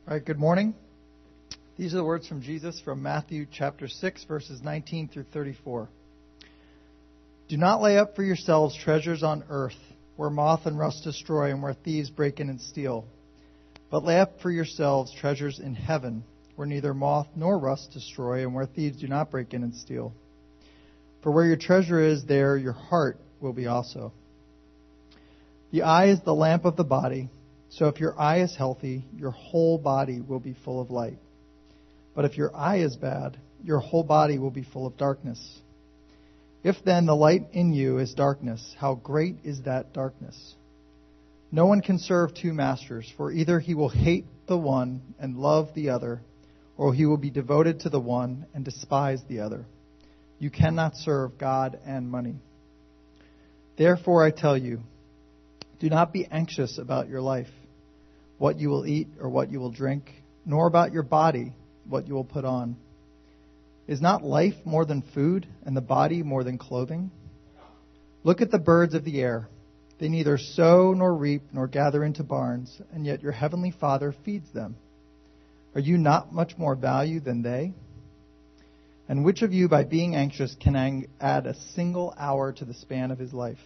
All right, good morning. These are the words from Jesus from Matthew chapter 6, verses 19 through 34. Do not lay up for yourselves treasures on earth, where moth and rust destroy and where thieves break in and steal. But lay up for yourselves treasures in heaven, where neither moth nor rust destroy and where thieves do not break in and steal. For where your treasure is, there your heart will be also. The eye is the lamp of the body. So if your eye is healthy, your whole body will be full of light. But if your eye is bad, your whole body will be full of darkness. If then the light in you is darkness, how great is that darkness? No one can serve two masters, for either he will hate the one and love the other, or he will be devoted to the one and despise the other. You cannot serve God and money. Therefore I tell you, do not be anxious about your life, what you will eat or what you will drink, nor about your body, what you will put on. Is not life more than food, and the body more than clothing? Look at the birds of the air. They neither sow nor reap nor gather into barns, and yet your heavenly Father feeds them. Are you not much more value than they? And which of you, by being anxious, can add a single hour to the span of his life?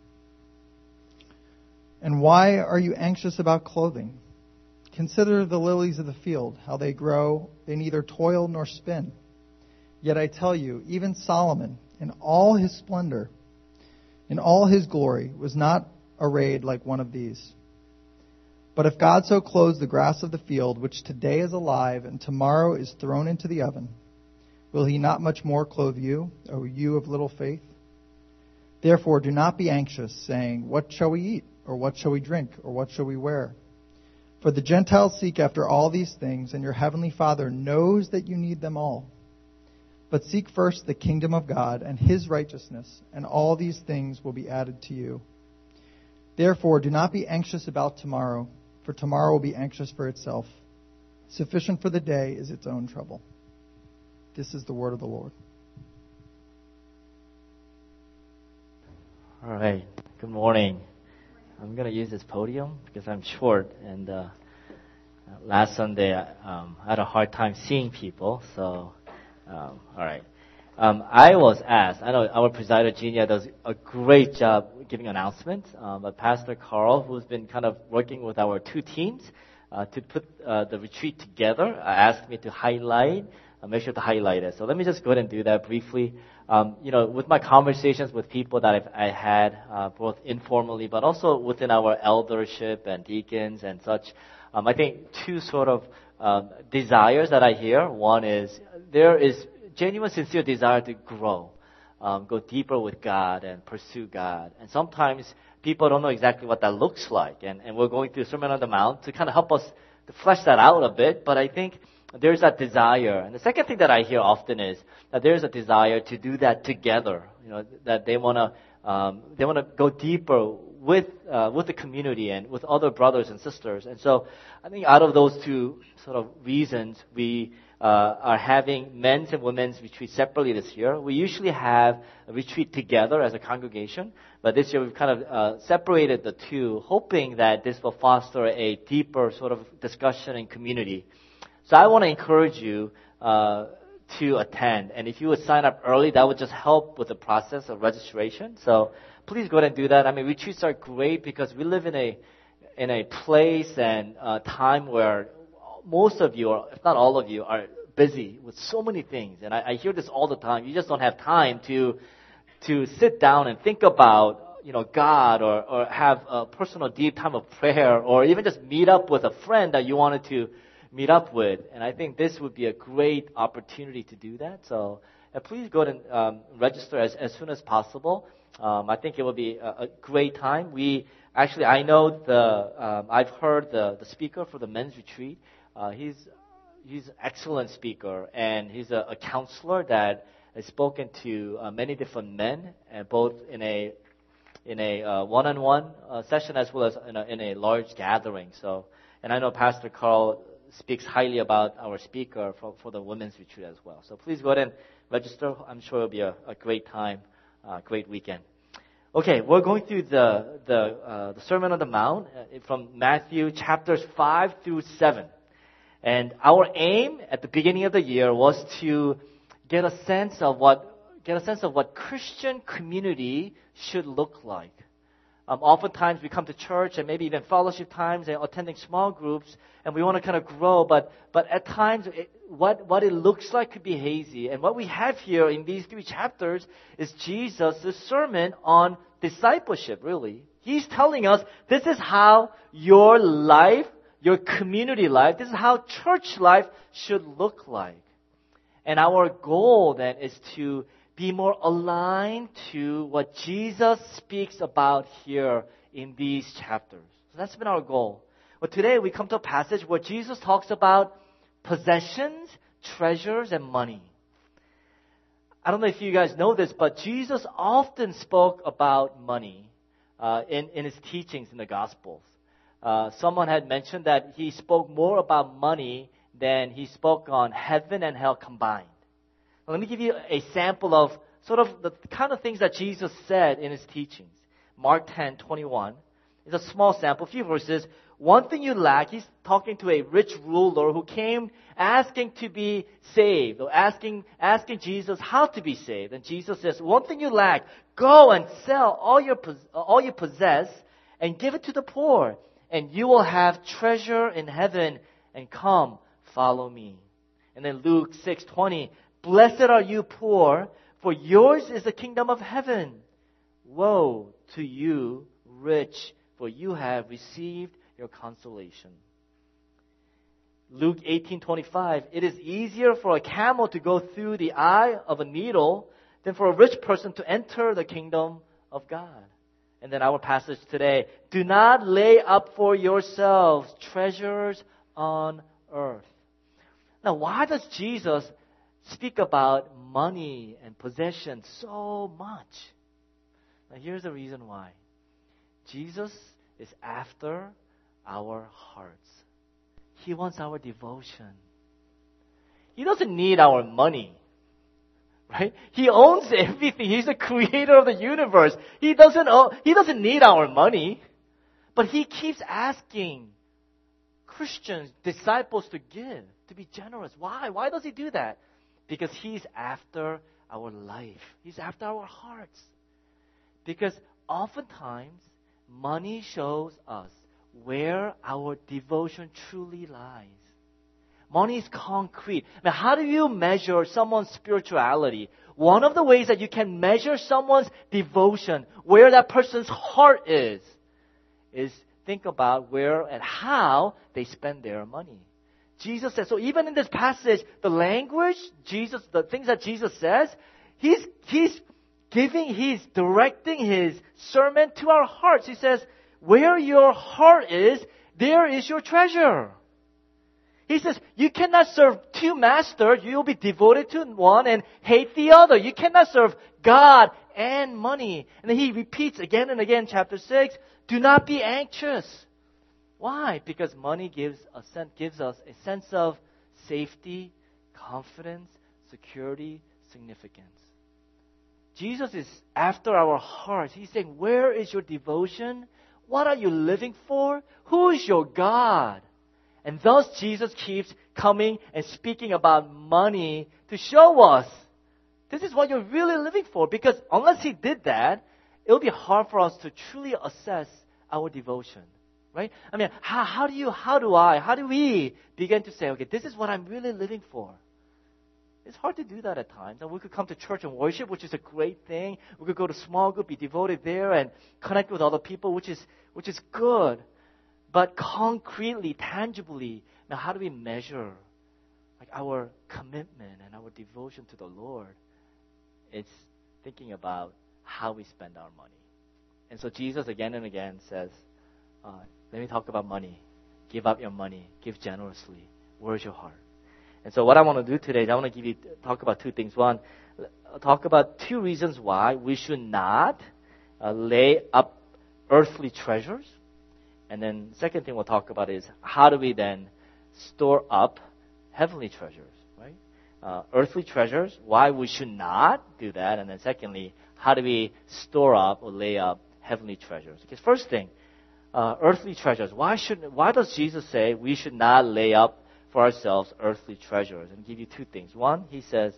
And why are you anxious about clothing? Consider the lilies of the field, how they grow. They neither toil nor spin. Yet I tell you, even Solomon, in all his splendor, in all his glory, was not arrayed like one of these. But if God so clothes the grass of the field, which today is alive and tomorrow is thrown into the oven, will he not much more clothe you, O you of little faith? Therefore do not be anxious, saying, what shall we eat? Or what shall we drink? Or what shall we wear? For the Gentiles seek after all these things, and your heavenly Father knows that you need them all. But seek first the kingdom of God and his righteousness, and all these things will be added to you. Therefore, do not be anxious about tomorrow, for tomorrow will be anxious for itself. Sufficient for the day is its own trouble. This is the word of the Lord. All right. Good morning. I'm going to use this podium because I'm short, and last Sunday I had a hard time seeing people, so all right. I was asked, I know our presider, Genia, does a great job giving announcements, but Pastor Carl, who's been kind of working with our two teams to put the retreat together, asked me to make sure to highlight it. So let me just go ahead and do that briefly. With my conversations with people that I had, both informally, but also within our eldership and deacons and such, I think two sort of desires that I hear. One is there is genuine, sincere desire to grow, go deeper with God and pursue God. And sometimes people don't know exactly what that looks like. And we're going through Sermon on the Mount to kind of help us to flesh that out a bit. But I think there's that desire. And the second thing that I hear often is that there's a desire to do that together. That they want to go deeper with the community and with other brothers and sisters. And so I think out of those two sort of reasons, we are having men's and women's retreat separately this year. We usually have a retreat together as a congregation, but this year we've kind of separated the two, hoping that this will foster a deeper sort of discussion and community. So I want to encourage you to attend. And if you would sign up early, that would just help with the process of registration. So please go ahead and do that. I mean, retreats are great because we live in a place and time where most of you, or if not all of you, are busy with so many things. And I hear this all the time. You just don't have time to sit down and think about God or have a personal deep time of prayer or even just meet up with a friend that you wanted to meet up with. And I think this would be a great opportunity to do that. So please go ahead and register as soon as possible. I think it will be a great time. I know I've heard the speaker for the men's retreat. He's an excellent speaker, and he's a counselor that has spoken to many different men, both in a one-on-one session as well as in a large gathering. So, and I know Pastor Carl speaks highly about our speaker for the women's retreat as well. So please go ahead and register. I'm sure it'll be a great time, great weekend. Okay, we're going through the Sermon on the Mount from Matthew chapters 5 through 7. And our aim at the beginning of the year was to get a sense of what Christian community should look like. Oftentimes we come to church and maybe even fellowship times and attending small groups, and we want to kind of grow, but at times what it looks like could be hazy. And what we have here in these 3 chapters is Jesus' sermon on discipleship, really. He's telling us this is how your life, your community life, this is how church life should look like. And our goal then is to be more aligned to what Jesus speaks about here in these chapters. So that's been our goal. But today we come to a passage where Jesus talks about possessions, treasures, and money. I don't know if you guys know this, but Jesus often spoke about money in his teachings in the Gospels. Someone had mentioned that he spoke more about money than he spoke on heaven and hell combined. Now, let me give you a sample of sort of the kind of things that Jesus said in his teachings. Mark 10:21 is a small sample, a few verses. One thing you lack, he's talking to a rich ruler who came asking to be saved, or asking Jesus how to be saved. And Jesus says, one thing you lack, go and sell all you possess and give it to the poor, and you will have treasure in heaven, and come, follow me. And then Luke 6:20, blessed are you poor, for yours is the kingdom of heaven. Woe to you, rich, for you have received your consolation. Luke 18:25, it is easier for a camel to go through the eye of a needle than for a rich person to enter the kingdom of God. And then our passage today, do not lay up for yourselves treasures on earth. Now, why does Jesus speak about money and possession so much? Now, here's the reason why. Jesus is after our hearts. He wants our devotion. He doesn't need our money, right? He owns everything. He's the creator of the universe. He doesn't need our money, but he keeps asking Christians, disciples to give, to be generous. Why? Why does he do that? Because he's after our life. He's after our hearts. Because oftentimes, money shows us where our devotion truly lies. Money is concrete. Now, how do you measure someone's spirituality? One of the ways that you can measure someone's devotion, where that person's heart is think about where and how they spend their money. Jesus says, so even in this passage, the language, the things that Jesus says, he's directing his sermon to our hearts. He says, where your heart is, there is your treasure. He says, you cannot serve 2 masters. You'll be devoted to one and hate the other. You cannot serve God and money. And then he repeats again and again, chapter 6, do not be anxious. Why? Because money gives us a sense of safety, confidence, security, significance. Jesus is after our hearts. He's saying, where is your devotion? What are you living for? Who is your God? And thus Jesus keeps coming and speaking about money to show us this is what you're really living for. Because unless he did that, it will be hard for us to truly assess our devotion. Right? I mean, how do we begin to say, okay, this is what I'm really living for? It's hard to do that at times. And we could come to church and worship, which is a great thing. We could go to small group, be devoted there, and connect with other people, which is good. But concretely, tangibly, now how do we measure like our commitment and our devotion to the Lord? It's thinking about how we spend our money. And so Jesus again and again says, let me talk about money. Give up your money. Give generously. Where's your heart? And so what I want to do today is I want to talk about 2 things. One, talk about 2 reasons why we should not lay up earthly treasures. And then second thing we'll talk about is how do we then store up heavenly treasures, right? Earthly treasures, why we should not do that. And then secondly, how do we store up or lay up heavenly treasures? Because first thing, earthly treasures. Why does Jesus say we should not lay up for ourselves earthly treasures. And I'll give you two things. One, he says,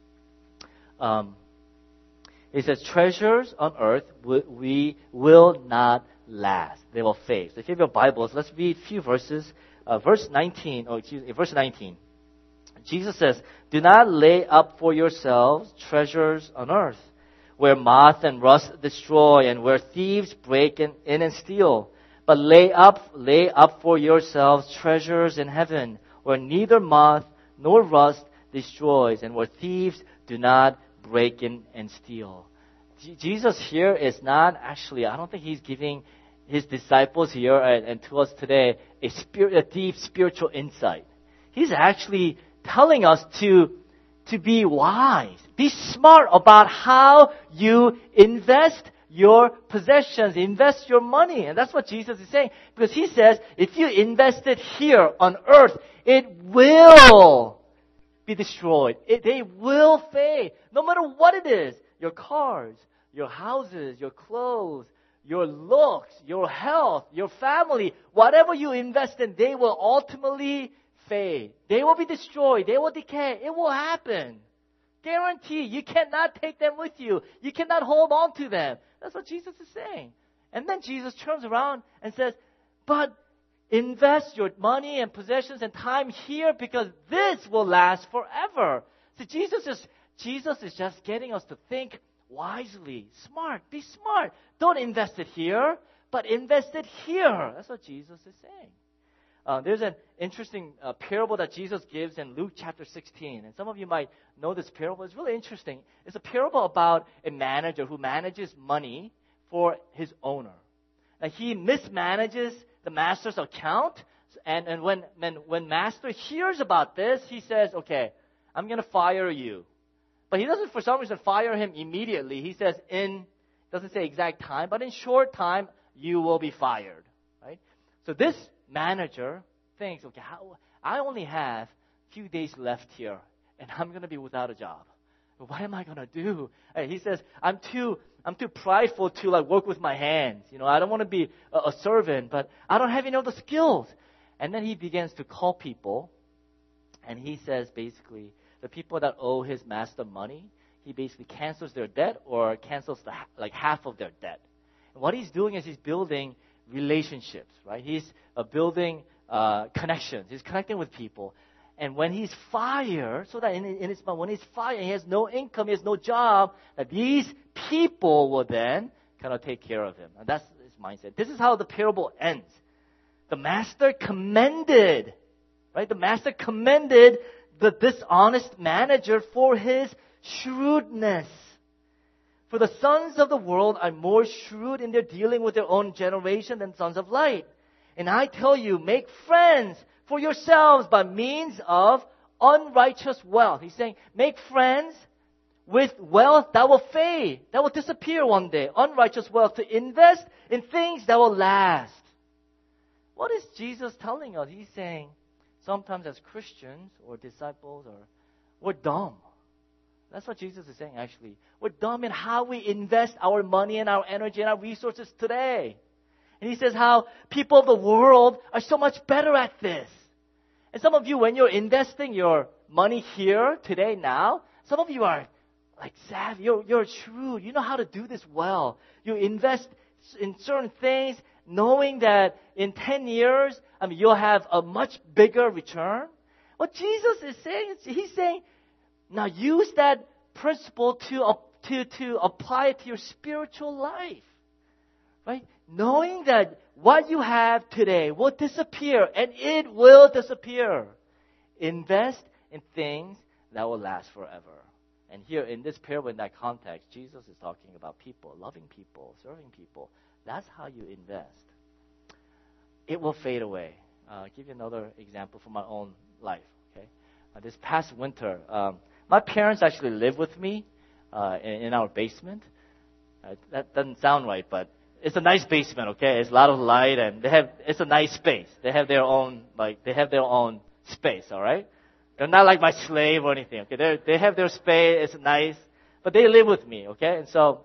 treasures on earth we will not last. They will fade. So if you have your Bibles, let's read a few verses. Verse 19. Jesus says, do not lay up for yourselves treasures on earth, where moth and rust destroy and where thieves break in and steal. But lay up for yourselves treasures in heaven, where neither moth nor rust destroys and where thieves do not break in and steal. Jesus here is not actually, I don't think he's giving his disciples here and to us today a deep spiritual insight. He's actually telling us to be wise, be smart about how you invest your possessions, invest your money. And that's what Jesus is saying. Because he says, if you invest it here on earth, it will be destroyed. They will fade. No matter what it is. Your cars, your houses, your clothes, your looks, your health, your family, whatever you invest in, they will ultimately fade. They will be destroyed. They will decay. It will happen. Guarantee. You cannot take them with you. You cannot hold on to them. That's what Jesus is saying. And then Jesus turns around and says, but invest your money and possessions and time here because this will last forever. So Jesus is just getting us to think wisely, smart. Be smart. Don't invest it here, but invest it here. That's what Jesus is saying. There's an interesting parable that Jesus gives in Luke chapter 16. And some of you might know this parable. It's really interesting. It's a parable about a manager who manages money for his owner. Now, he mismanages the master's account. And when master hears about this, he says, okay, I'm going to fire you. But he doesn't, for some reason, fire him immediately. He says doesn't say exact time, but in short time, you will be fired. Right? So this manager thinks, okay, I only have a few days left here, and I'm going to be without a job. What am I going to do? And he says, I'm too prideful to work with my hands. I don't want to be a servant, but I don't have any of the skills. And then he begins to call people, and he says basically, the people that owe his master money, he basically cancels their debt or cancels half of their debt. And what he's doing is he's building relationships, right? He's building connections. He's connecting with people. And when he's fired, so that when he's fired, he has no income, he has no job, that these people will then kind of take care of him. And that's his mindset. This is how the parable ends. The master commended, right? The master commended the dishonest manager for his shrewdness. For the sons of the world are more shrewd in their dealing with their own generation than sons of light. And I tell you, make friends for yourselves by means of unrighteous wealth. He's saying, make friends with wealth that will fade, that will disappear one day. Unrighteous wealth to invest in things that will last. What is Jesus telling us? He's saying, sometimes as Christians or disciples, we're dumb. That's what Jesus is saying, actually. We're dumb in how we invest our money and our energy and our resources today. And he says how people of the world are so much better at this. And some of you, when you're investing your money here, today, now, some of you are savvy. You're shrewd. You know how to do this well. You invest in certain things knowing that in 10 years, you'll have a much bigger return. What Jesus is saying, he's saying, now use that principle to apply it to your spiritual life. Right? Knowing that what you have today will disappear, and it will disappear. Invest in things that will last forever. And here in this parable, in that context, Jesus is talking about people, loving people, serving people. That's how you invest. It will fade away. I'll give you another example from my own life. Okay, this past winter, my parents actually live with me in our basement. That doesn't sound right, but it's a nice basement. Okay, it's a lot of light, and it's a nice space. They have their own space. All right, they're not like my slave or anything. Okay, they have their space. It's nice, but they live with me. Okay, and so,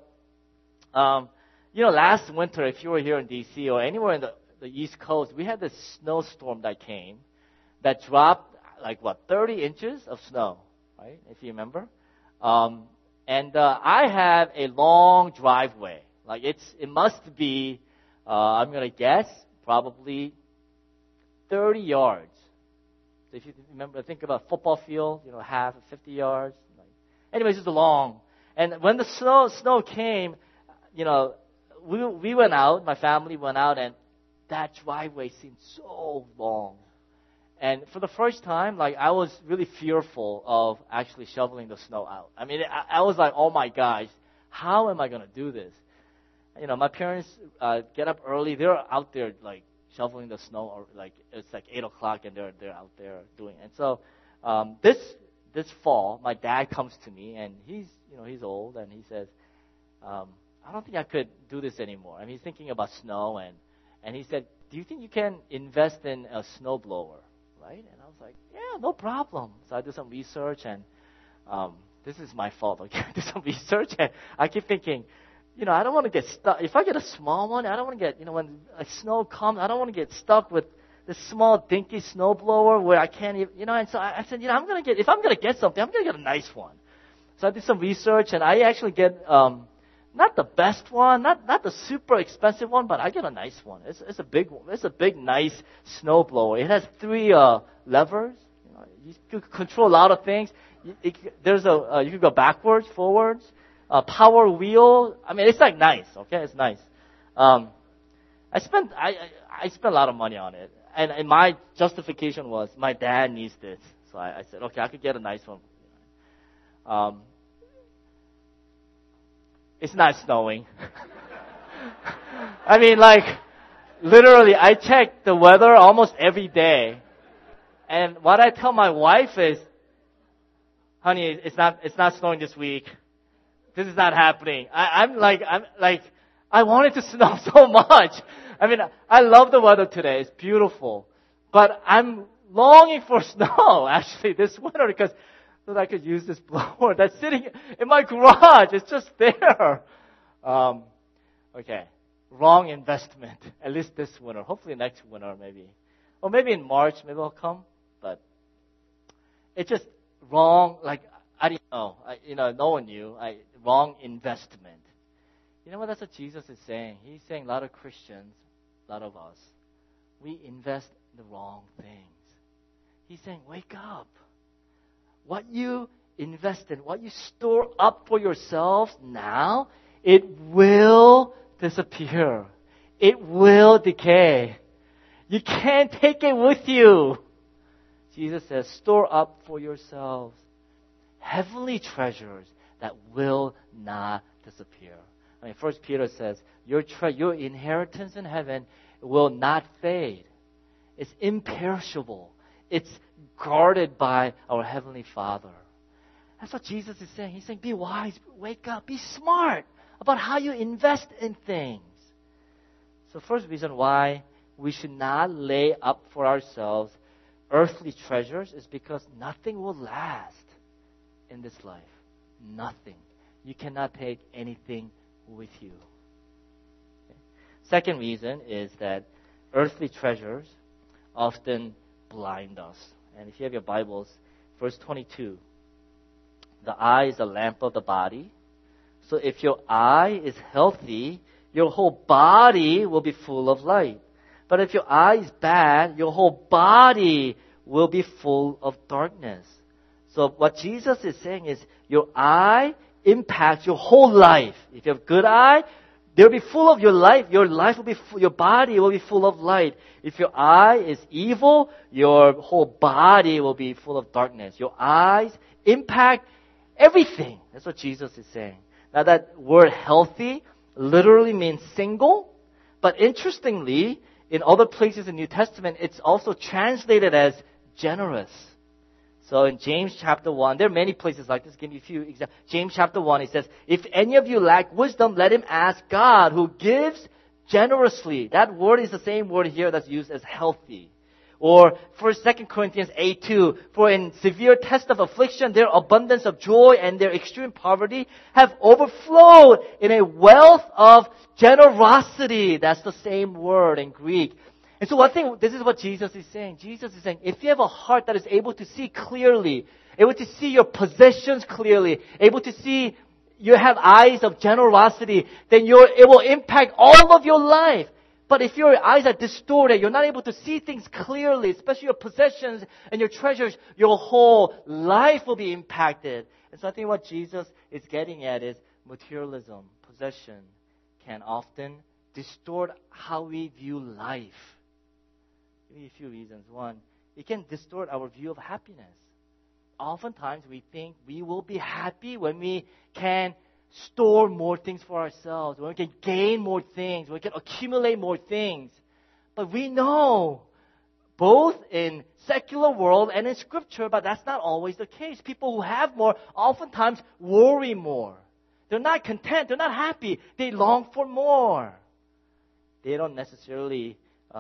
last winter, if you were here in D.C. or anywhere in the East Coast, we had this snowstorm that came, that dropped 30 inches of snow, right? If you remember. I have a long driveway. Like it must be, I'm going to guess, probably 30 yards. So if you remember, think about a football field, half of 50 yards. Anyways, it's long. And when the snow came, we went out, my family went out, and that driveway seemed so long. And for the first time, I was really fearful of actually shoveling the snow out. I mean, I was like, oh my gosh, how am I going to do this? My parents get up early. They're out there, shoveling the snow, or it's 8 o'clock, and they're out there doing it. And so this fall, my dad comes to me, and he's old, and he says, I don't think I could do this anymore. I mean, he's thinking about snow, and he said, do you think you can invest in a snowblower? Right? And I was like, yeah, no problem. So I did some research, and this is my fault. Okay, I did some research, and I keep thinking, I don't want to get stuck. If I get a small one, I don't want to get, when snow comes, I don't want to get stuck with this small dinky snowblower where I can't even, And so I said, if I'm going to get something, I'm going to get a nice one. So I did some research, and I actually get not the best one, not the super expensive one, but I get a nice one. It's a big one. It's a big, nice snowblower. It has 3 levers. You can control a lot of things. You can go backwards, forwards, power wheel. I mean, it's nice. Okay, it's nice. I spent a lot of money on it, and my justification was my dad needs this. So I said, okay, I could get a nice one. It's not snowing. I mean, literally, I check the weather almost every day. And what I tell my wife is, honey, it's not snowing this week. This is not happening. I'm like, I want it to snow so much. I mean, I love the weather today. It's beautiful. But I'm longing for snow, actually, this winter, because so that I could use this blower that's sitting in my garage. It's just there. Okay. Wrong investment. At least this winter. Hopefully next winter, maybe. Or maybe in March, maybe it'll come. But it's just wrong. I didn't know. No one knew. Wrong investment. You know what? That's what Jesus is saying. He's saying a lot of Christians, a lot of us, we invest in the wrong things. He's saying, wake up. What you invest in, what you store up for yourselves now, it will disappear. It will decay. You can't take it with you. Jesus says, store up for yourselves heavenly treasures that will not disappear. I mean, 1 Peter says, your inheritance in heaven will not fade. It's imperishable. It's guarded by our Heavenly Father. That's what Jesus is saying. He's saying, be wise, wake up, be smart about how you invest in things. So first reason why we should not lay up for ourselves earthly treasures is because nothing will last in this life. Nothing. You cannot take anything with you. Okay. Second reason is that earthly treasures often blind us. And if you have your Bibles, verse 22, the eye is a lamp of the body. So if your eye is healthy, your whole body will be full of light. But if your eye is bad, your whole body will be full of darkness. So what Jesus is saying is your eye impacts your whole life. If you have a good eye, they'll be full of your life. Your life will be your body will be full of light. If your eye is evil, your whole body will be full of darkness. Your eyes impact everything. That's what Jesus is saying. Now that word healthy literally means single, but interestingly, in other places in the New Testament, it's also translated as generous. So in James chapter 1, there are many places like this. Give me a few examples. James chapter 1, it says, if any of you lack wisdom, let him ask God, who gives generously. That word is the same word here that's used as healthy. Or for 2 Corinthians 8:2, for in severe test of affliction, their abundance of joy and their extreme poverty have overflowed in a wealth of generosity. That's the same word in Greek. And so I think this is what Jesus is saying. Jesus is saying, if you have a heart that is able to see clearly, able to see your possessions clearly, able to see, you have eyes of generosity, then it will impact all of your life. But if your eyes are distorted, you're not able to see things clearly, especially your possessions and your treasures, your whole life will be impacted. And so I think what Jesus is getting at is materialism, possession, can often distort how we view life. Maybe a few reasons. One, it can distort our view of happiness. Oftentimes we think we will be happy when we can store more things for ourselves, when we can gain more things, when we can accumulate more things. But we know, both in secular world and in Scripture, but that's not always the case. People who have more oftentimes worry more. They're not content. They're not happy. They long for more. They don't necessarily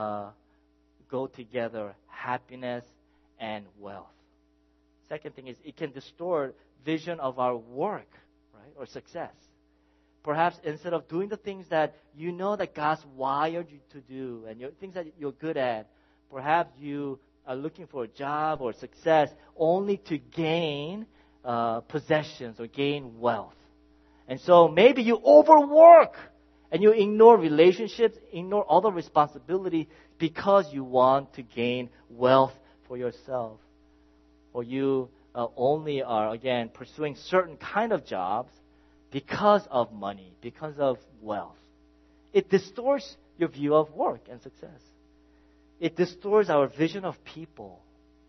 go together, happiness and wealth. Second thing is it can distort vision of our work, right, or success. Perhaps instead of doing the things that you know that God's wired you to do and things that you're good at, perhaps you are looking for a job or success only to gain possessions or gain wealth. And so maybe you overwork and you ignore relationships, ignore other responsibility because you want to gain wealth for yourself. Or you only are, again, pursuing certain kind of jobs because of money, because of wealth. It distorts your view of work and success. It distorts our vision of people.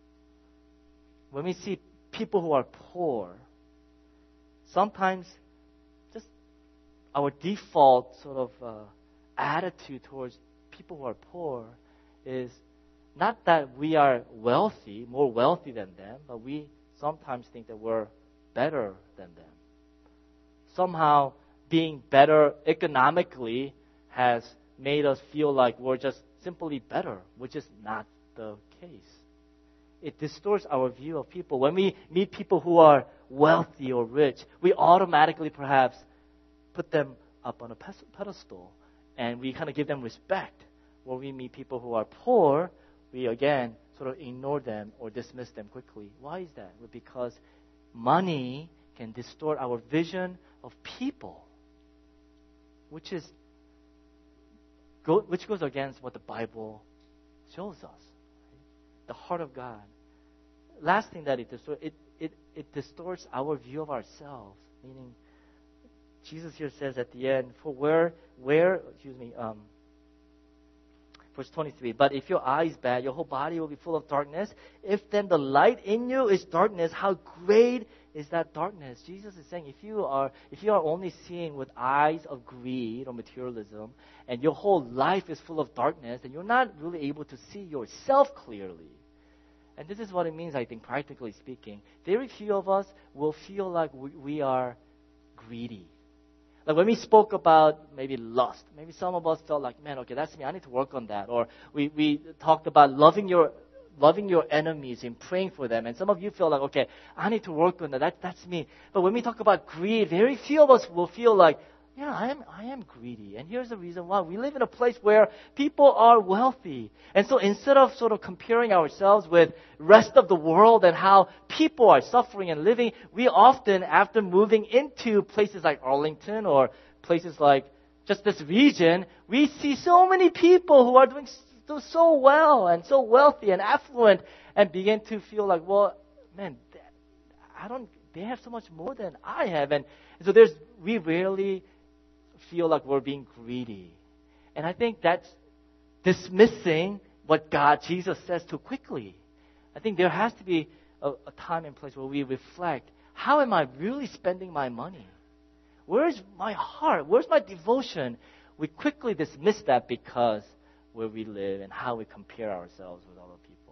When we see people who are poor, sometimes just our default sort of attitude towards people who are poor is not that we are wealthy, more wealthy than them, but we sometimes think that we're better than them. Somehow being better economically has made us feel like we're just simply better, which is not the case. It distorts our view of people. When we meet people who are wealthy or rich, we automatically perhaps put them up on a pedestal and we kind of give them respect. When we meet people who are poor, we again sort of ignore them or dismiss them quickly. Why is that? Well, because money can distort our vision of people, which goes against what the Bible shows us. Right? The heart of God. Last thing that it distorts, it distorts our view of ourselves. Meaning, Jesus here says at the end, verse 23, but if your eye is bad, your whole body will be full of darkness. If then the light in you is darkness, how great is that darkness? Jesus is saying, if you are only seeing with eyes of greed or materialism, and your whole life is full of darkness, then you're not really able to see yourself clearly. And this is what it means, I think, practically speaking. Very few of us will feel like we are greedy. Like when we spoke about maybe lust, maybe some of us felt like, man, okay, that's me. I need to work on that. Or we talked about loving your enemies and praying for them. And some of you feel like, okay, I need to work on that. That's me. But when we talk about greed, very few of us will feel like, yeah, I am greedy. And here's the reason why. We live in a place where people are wealthy. And so instead of sort of comparing ourselves with rest of the world and how people are suffering and living, we often, after moving into places like Arlington or places like just this region, we see so many people who are doing so well and so wealthy and affluent and begin to feel like, well, man, they have so much more than I have. And so we rarely feel like we're being greedy. And I think that's dismissing what Jesus says too quickly. I think there has to be a time and place where we reflect, how am I really spending my money? Where's my heart? Where's my devotion? We quickly dismiss that because where we live and how we compare ourselves with other people.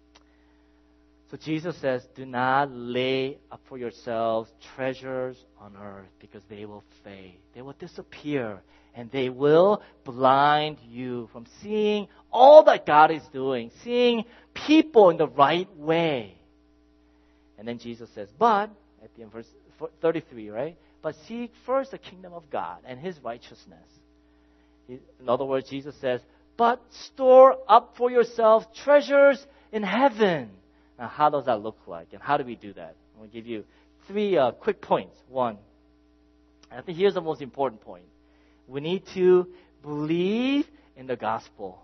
So Jesus says, do not lay up for yourselves treasures on earth because they will fade. They will disappear and they will blind you from seeing all that God is doing, seeing people in the right way. And then Jesus says, but, at the end, verse 33, right? But seek first the kingdom of God and His righteousness. In other words, Jesus says, but store up for yourselves treasures in heaven. Now, how does that look like? And how do we do that? I'm going to give you 3 quick points. 1, I think here's the most important point. We need to believe in the gospel.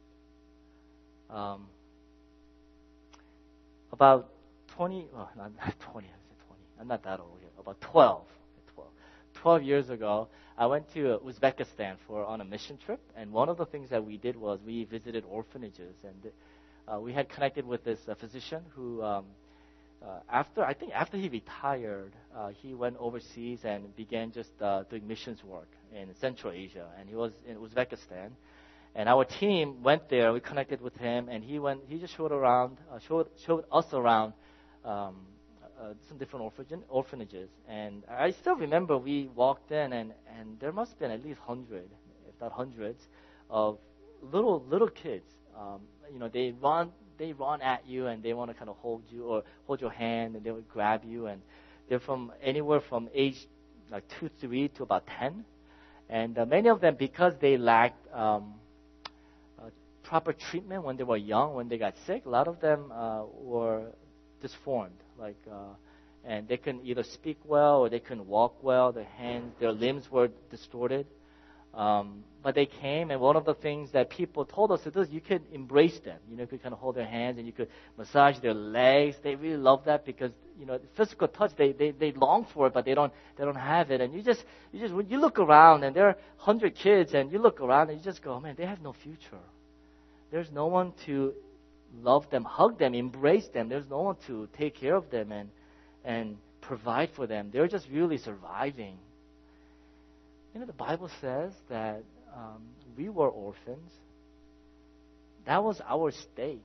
About 20, oh, not 20, I said 20. I'm not that old yet. About 12 years ago, I went to Uzbekistan on a mission trip, and one of the things that we did was we visited orphanages, and we had connected with this physician who, after he retired, he went overseas and began just doing missions work in Central Asia, and he was in Uzbekistan. And our team went there. We connected with him, and he just showed us around some different orphanages. And I still remember we walked in, and there must have been at least 100, if not hundreds, of little kids. They run at you, and they want to kind of hold you or hold your hand, and they would grab you. And they're from anywhere from age like 2, 3 to about 10. And many of them, because they lacked proper treatment when they were young, when they got sick, a lot of them were disformed, and they couldn't either speak well or they couldn't walk well. Their limbs were distorted. But they came, and one of the things that people told us is you could embrace them. You could kind of hold their hands, and you could massage their legs. They really love that because physical touch, they long for it, but they don't have it. And you just when you look around, and there are 100 kids, and you look around, and you just go, man, they have no future. There's no one to love them, hug them, embrace them. There's no one to take care of them and provide for them. They're just really surviving. The Bible says that we were orphans. That was our state.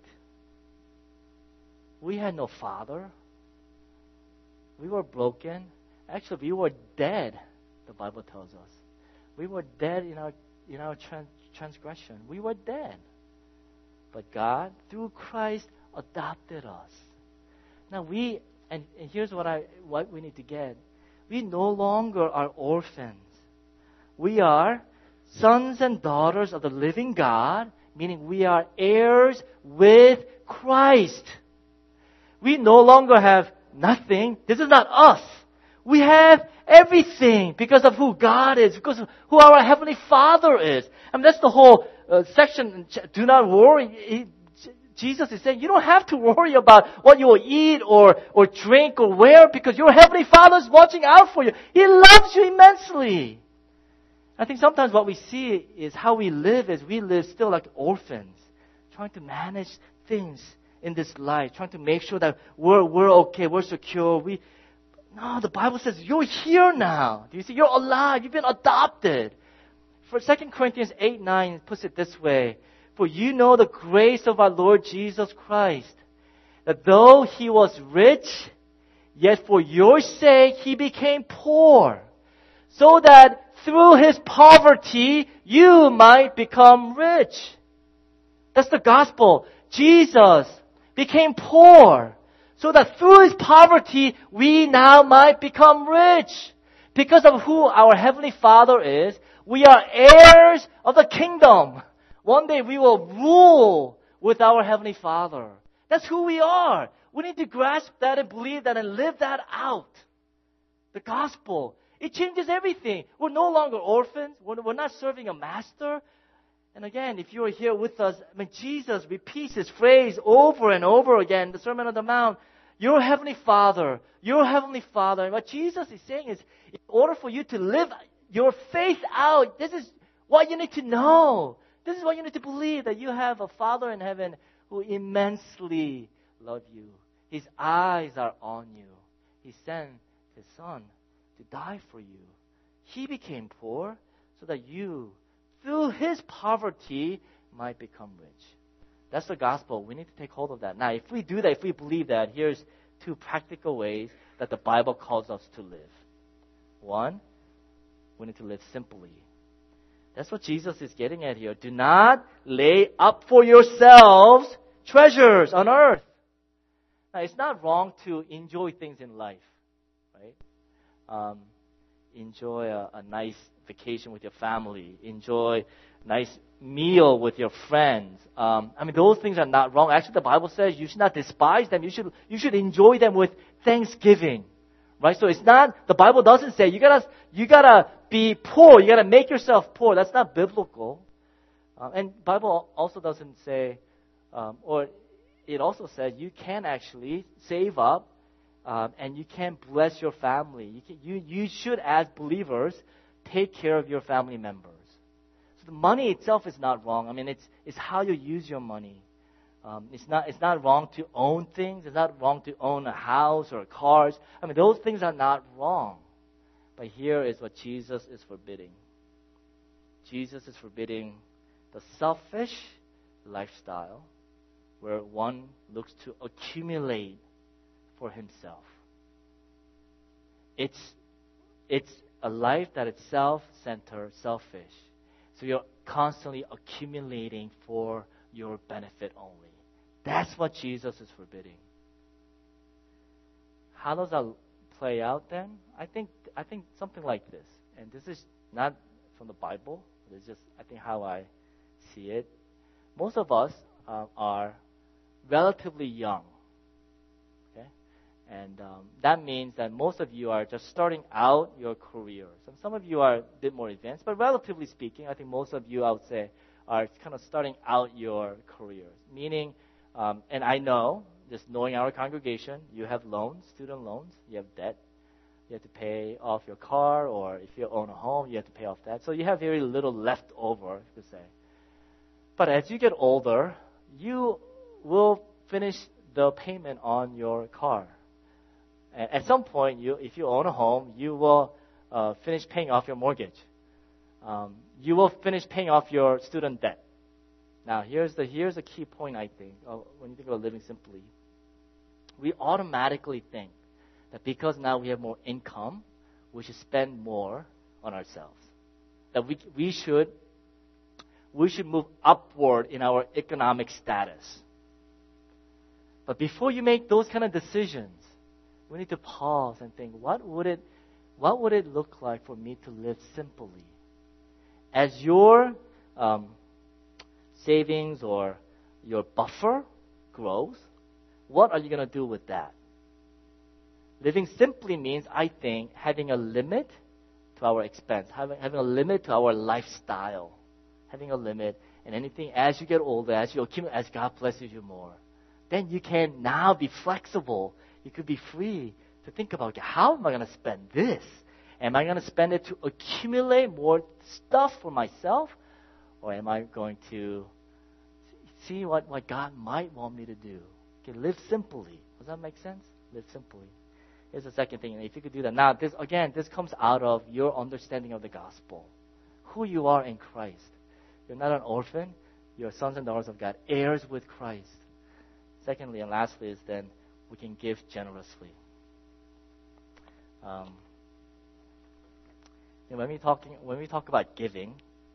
We had no father. We were broken. Actually, we were dead, the Bible tells us. We were dead in our transgression. We were dead. But God, through Christ, adopted us. Now and here's what we need to get. We no longer are orphans. We are sons and daughters of the living God, meaning we are heirs with Christ. We no longer have nothing. This is not us. We have everything because of who God is, because of who our Heavenly Father is. That's the whole section, do not worry. Jesus is saying, you don't have to worry about what you will eat or drink or wear because your Heavenly Father is watching out for you. He loves you immensely. I think sometimes what we see is how we live still like orphans, trying to manage things in this life, trying to make sure that we're okay, we're secure. No, the Bible says you're here now. Do you see? You're alive. You've been adopted. For 2 Corinthians 8:9 puts it this way. For you know the grace of our Lord Jesus Christ, that though He was rich, yet for your sake He became poor, so that through His poverty you might become rich. That's the gospel. Jesus became poor, so that through His poverty we now might become rich. Because of who our Heavenly Father is, we are heirs of the kingdom. One day we will rule with our Heavenly Father. That's who we are. We need to grasp that and believe that and live that out. The gospel. It changes everything. We're no longer orphans. We're not serving a master. And again, if you're here with us, Jesus repeats this phrase over and over again, the Sermon on the Mount. Your Heavenly Father. Your Heavenly Father. And what Jesus is saying is, in order for you to live your faith out, this is what you need to know. This is what you need to believe, that you have a Father in heaven who immensely loves you. His eyes are on you. He sent His Son to die for you. He became poor so that you, through His poverty, might become rich. That's the gospel. We need to take hold of that. Now, if we do that, if we believe that, here's 2 practical ways that the Bible calls us to live. 1, we need to live simply. That's what Jesus is getting at here. Do not lay up for yourselves treasures on earth. Now, it's not wrong to enjoy things in life, right? Enjoy a nice vacation with your family. Enjoy nice meal with your friends. Those things are not wrong. Actually, the Bible says you should not despise them. You should enjoy them with thanksgiving, right? So it's not, the Bible doesn't say you gotta be poor. You gotta make yourself poor. That's not biblical. And Bible also doesn't say, or it also says you can actually save up, and you can bless your family. You should, as believers, take care of your family members. The money itself is not wrong. It's how you use your money. It's not wrong to own things. It's not wrong to own a house or cars. Those things are not wrong. But here is what Jesus is forbidding. Jesus is forbidding the selfish lifestyle where one looks to accumulate for himself. It's a life that is self-centered, selfish. So you're constantly accumulating for your benefit only. That's what Jesus is forbidding. How does that play out then? I think something like this. And this is not from the Bible. It's just, I think, how I see it. Most of us are relatively young. Okay? And that means that most of you are just starting out your careers. And some of you are a bit more advanced, but relatively speaking, I think most of you, I would say, are kind of starting out your careers. Meaning, and I know, just knowing our congregation, you have loans, student loans, you have debt. You have to pay off your car, or if you own a home, you have to pay off that. So you have very little left over, you could say. But as you get older, you will finish the payment on your car. At some point, if you own a home, you will finish paying off your mortgage. You will finish paying off your student debt. Now, here's a key point, I think, when you think about living simply. We automatically think that because now we have more income, we should spend more on ourselves. That we should move upward in our economic status. But before you make those kind of decisions, we need to pause and think, what would it look like for me to live simply? As your savings or your buffer grows, what are you going to do with that? Living simply means, I think, having a limit to our expense, having a limit to our lifestyle, having a limit, and anything as you get older, as you accumulate, as God blesses you more, then you can now be flexible. You could be free to think about, okay, how am I going to spend this? Am I going to spend it to accumulate more stuff for myself, or am I going to see what God might want me to do? Okay, live simply. Does that make sense? Live simply. Here's the second thing. If you could do that. Now, this comes out of your understanding of the gospel. Who you are in Christ. You're not an orphan. You're sons and daughters of God, heirs with Christ. Secondly and lastly is then we can give generously. When we talk about giving,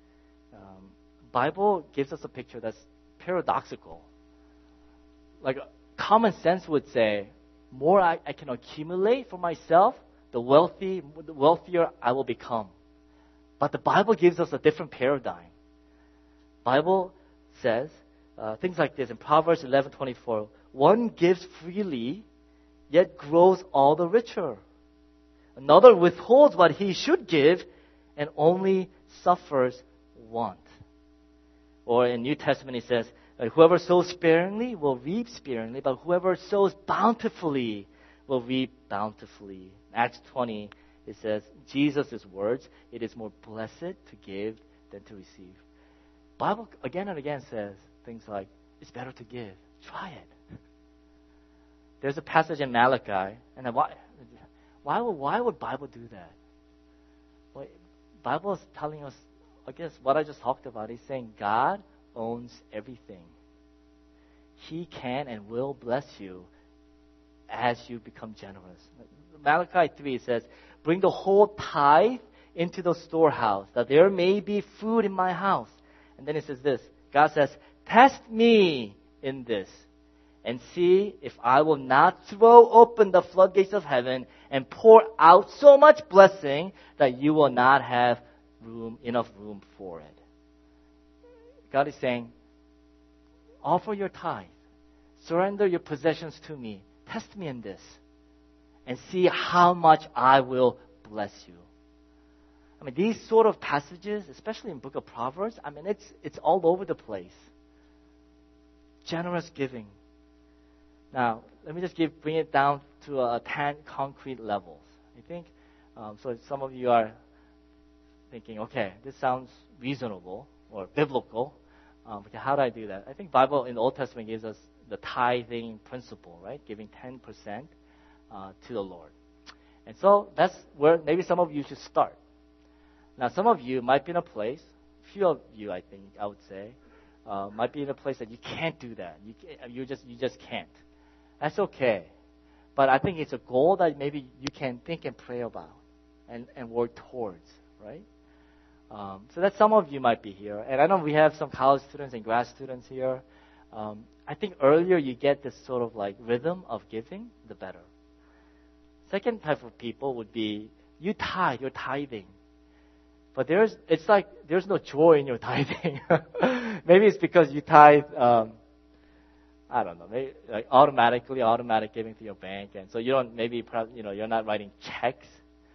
Bible gives us a picture that's paradoxical. Like common sense would say, more I can accumulate for myself, the wealthier I will become. But the Bible gives us a different paradigm. Bible says things like this in Proverbs 11:24. One gives freely, yet grows all the richer. Another withholds what he should give and only suffers want. Or in New Testament it says, whoever sows sparingly will reap sparingly, but whoever sows bountifully will reap bountifully. Acts 20, it says, Jesus' words, it is more blessed to give than to receive. Bible again and again says things like, it's better to give. Try it. There's a passage in Malachi, and why would Bible do that? Well, Bible is telling us, I guess what I just talked about. He's saying God owns everything. He can and will bless you as you become generous. Malachi 3 says, bring the whole tithe into the storehouse, that there may be food in my house. And then it says this, God says, test me in this, and see if I will not throw open the floodgates of heaven and pour out so much blessing that you will not have enough room for it. God is saying, offer your tithe. Surrender your possessions to me. Test me in this. And see how much I will bless you. I mean, these sort of passages, especially in book of Proverbs, I mean, it's all over the place. Generous giving. Now, let me just bring it down to 10 concrete levels. I think, so some of you are thinking, okay, this sounds reasonable or biblical. Okay, how do I do that? I think Bible in the Old Testament gives us the tithing principle, right? Giving 10% to the Lord. And so that's where maybe some of you should start. Now, some of you might be in a place, few of you, I think, I would say, might be in a place that you can't do that. You just can't. That's okay. But I think it's a goal that maybe you can think and pray about and work towards, right? So that some of you might be here. And I know we have some college students and grad students here. I think earlier you get this sort of like rhythm of giving, the better. Second type of people would be, you tithe, you're tithing. But there's no joy in your tithing. Maybe it's because you tithe, I don't know, maybe like automatic giving to your bank. And so you don't, you're not writing checks.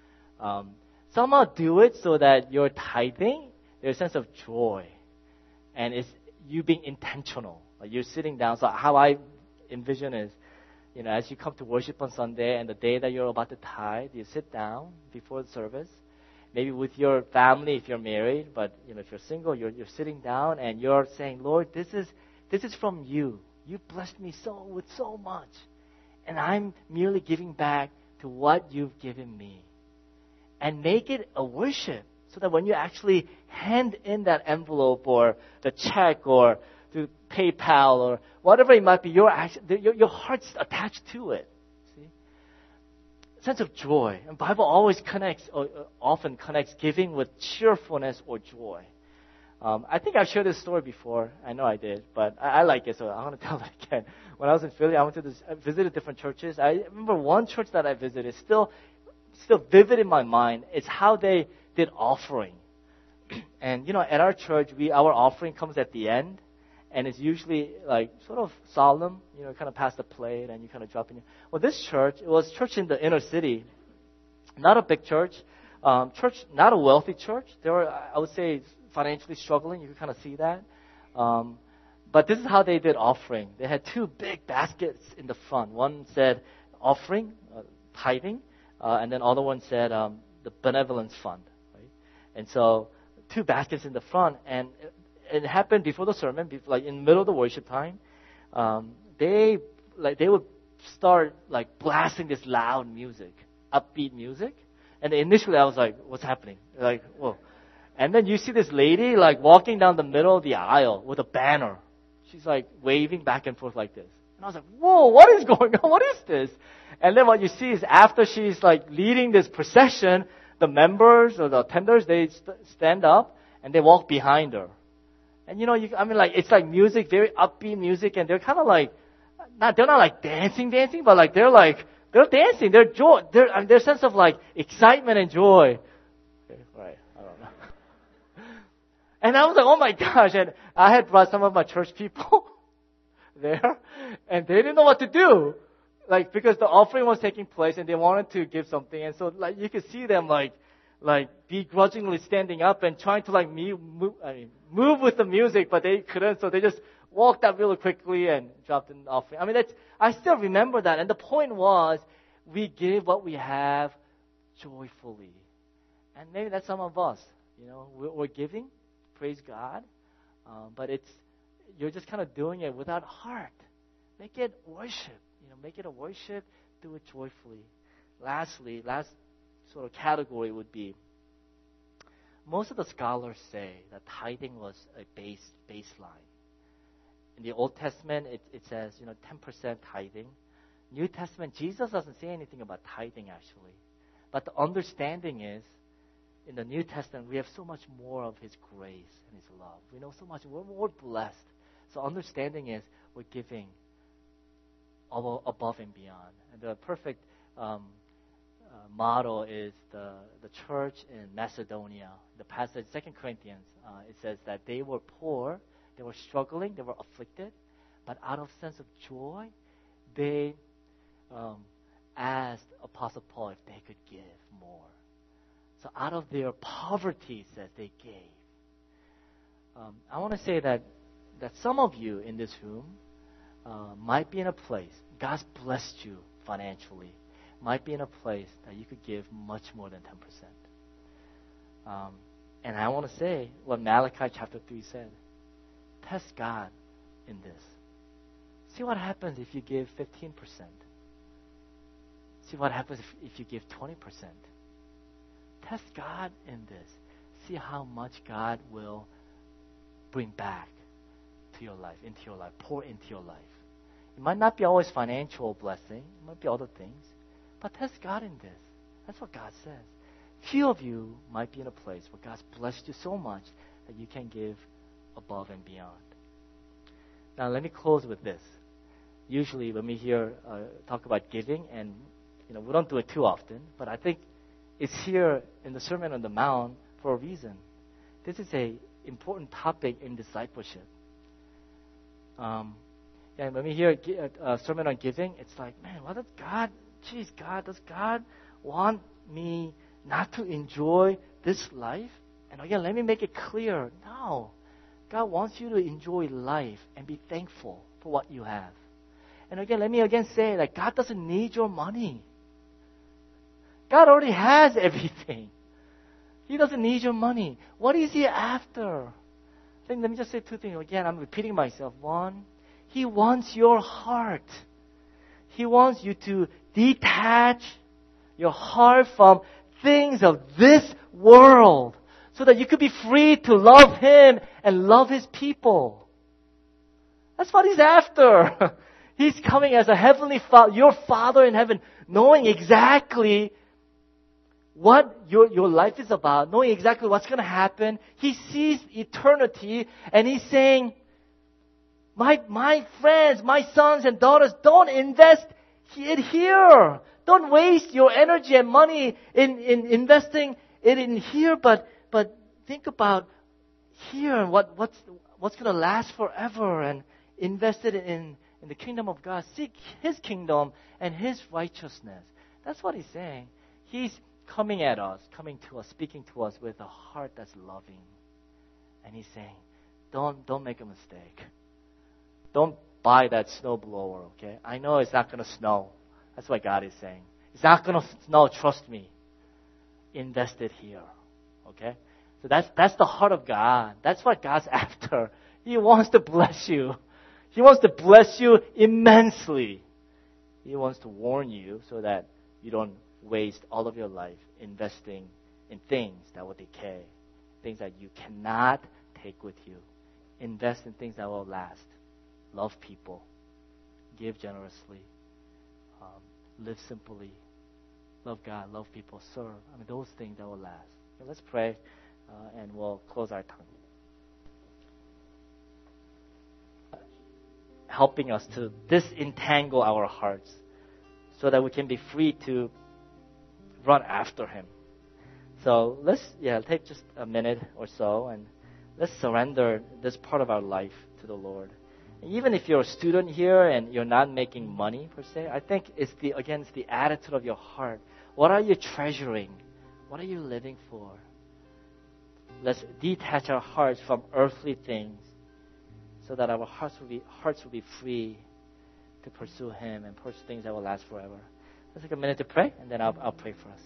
Somehow do it so that you're tithing, there's a sense of joy. And it's you being intentional. Like you're sitting down. So how I envision is, as you come to worship on Sunday and the day that you're about to tithe, you sit down before the service, maybe with your family if you're married, but if you're single, you're sitting down and you're saying, Lord, this is from you. You blessed me with so much. And I'm merely giving back to what you've given me. And make it a worship so that when you actually hand in that envelope or the check or to PayPal or whatever it might be, your heart's attached to it. See? Sense of joy. And Bible always often connects giving with cheerfulness or joy. I think I've shared this story before. I know I did, but I like it, so I want to tell it again. When I was in Philly, I visited different churches. I remember one church that I visited, still vivid in my mind. It's how they did offering. And, at our church, our offering comes at the end. And it's usually like sort of solemn, kind of pass the plate and you kind of drop in. Well, this church, it was church in the inner city. Not a big church. Not a wealthy church. They were, I would say, financially struggling. You can kind of see that. But this is how they did offering. They had two big baskets in the front. One said offering, tithing, and then other one said the benevolence fund. Right? And so two baskets in the front, and it happened before the sermon, like in the middle of the worship time. They would start like blasting this loud music, upbeat music. And initially I was like, what's happening? Like, whoa. And then you see this lady like walking down the middle of the aisle with a banner. She's like waving back and forth like this. And I was like, whoa, what is going on? What is this? And then what you see is after she's like leading this procession, the members or the attenders, they stand up and they walk behind her. And it's like music, very upbeat music, and they're kind of like, they're not like dancing, but like they're dancing. Their sense of like excitement and joy. Okay, right, I don't know. And I was like, oh my gosh, and I had brought some of my church people there, and they didn't know what to do. Like, because the offering was taking place and they wanted to give something, and so like you could see them like begrudgingly standing up and trying to like move with the music, but they couldn't, so they just walked out really quickly and dropped an offering. I still remember that, and the point was, we give what we have joyfully. And maybe that's some of us, we're giving, praise God, but you're just kind of doing it without heart. Make it worship, make it a worship, do it joyfully. Last sort of category would be, most of the scholars say that tithing was a baseline. In the Old Testament, it says, 10% tithing. New Testament, Jesus doesn't say anything about tithing actually. But the understanding is, in the New Testament, we have so much more of His grace and His love. We know so much, we're more blessed. So understanding is, we're giving above and beyond. And the perfect model is the church in Macedonia. The passage, 2 Corinthians, it says that they were poor They were struggling. They were afflicted. But out of sense of joy, they asked Apostle Paul if they could give more. So out of their poverty, it says, they gave. I want to say that some of you in this room might be in a place, God's blessed you financially, might be in a place that you could give much more than 10%. And I want to say what Malachi chapter 3 said. Test God in this. See what happens if you give 15%. See what happens if you give 20%. Test God in this. See how much God will bring back to your life, into your life, pour into your life. It might not be always financial blessing. It might be other things. But test God in this. That's what God says. Few of you might be in a place where God's blessed you so much that you can give above and beyond. Now, let me close with this. Usually, when we hear talk about giving, and we don't do it too often, but I think it's here in the Sermon on the Mount for a reason. This is an important topic in discipleship. And when we hear a sermon on giving, it's like, man, what does God? Does God want me not to enjoy this life? And again, let me make it clear. No. God wants you to enjoy life and be thankful for what you have. And again, let me say that God doesn't need your money. God already has everything. He doesn't need your money. What is He after? Let me just say two things. Again, I'm repeating myself. One, He wants your heart. He wants you to detach your heart from things of this world so that you could be free to love Him and love His people. That's what He's after. He's coming as a heavenly Father, your Father in heaven, knowing exactly what your life is about, knowing exactly what's going to happen. He sees eternity, and He's saying, my friends, my sons and daughters, don't invest it here. Don't waste your energy and money in investing it in here, but think about here and what's going to last forever, and invest it in the kingdom of God. Seek His kingdom and His righteousness. That's what He's saying. He's coming at us, coming to us, speaking to us with a heart that's loving. And He's saying, don't make a mistake. Don't buy that snow blower, okay? I know it's not going to snow. That's what God is saying. It's not going to snow, trust me. Invest it here, okay? So that's the heart of God. That's what God's after. He wants to bless you. He wants to bless you immensely. He wants to warn you so that you don't waste all of your life investing in things that will decay, things that you cannot take with you. Invest in things that will last. Love people. Give generously. Live simply. Love God. Love people. Serve. Those things that will last. So let's pray, and we'll close our time. Helping us to disentangle our hearts so that we can be free to run after Him. So let's take just a minute or so and let's surrender this part of our life to the Lord. And even if you're a student here and you're not making money per se, I think it's the attitude of your heart. What are you treasuring? What are you living for? Let's detach our hearts from earthly things so that our hearts will be free to pursue Him and pursue things that will last forever. Let's take a minute to pray, and then I'll pray for us.